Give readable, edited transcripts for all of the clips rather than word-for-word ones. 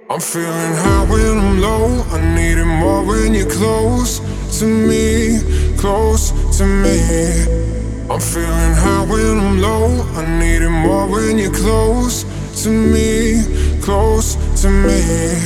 I'm feeling high when I'm low. I need it more when you're close to me, close to me. I'm feeling high when I'm low. I need it more when you're close to me, close to me.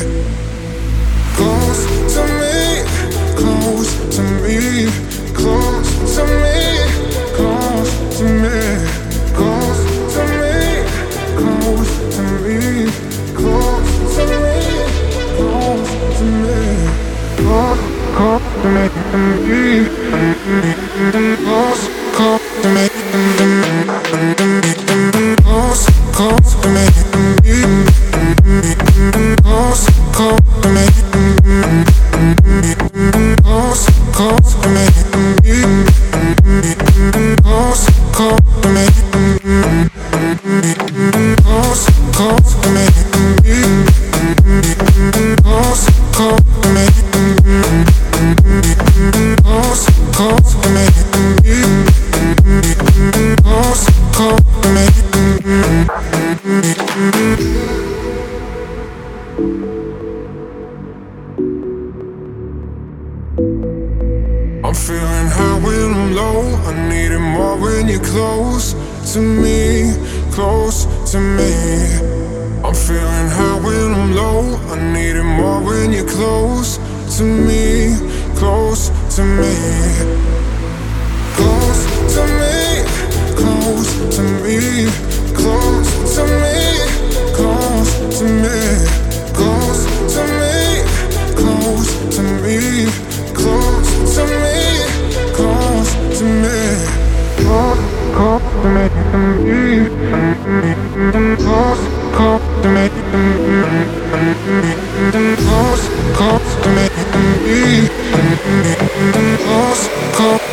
Close to me, close to me, close to me, close to me, close to me, close to me, close to me, close to me, close to me, close to me, close to me, close to me. Close to me, close to me, close to me, close to me, close to me, close to me. I'm feeling high when I'm low. I need it more when you're close to me, close to me. I'm feeling high when I'm low. I need it more when you're close to me, close to me. Close to me, close to me, close to me, close to me, close to me, close to me, close to me, close to me, close to me, close to me, close to me, close